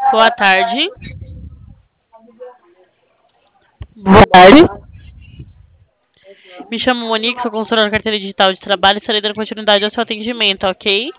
Boa tarde. Boa tarde. Me chamo Monique, sou consultora da carteira digital de trabalho e estarei dando continuidade ao seu atendimento, ok?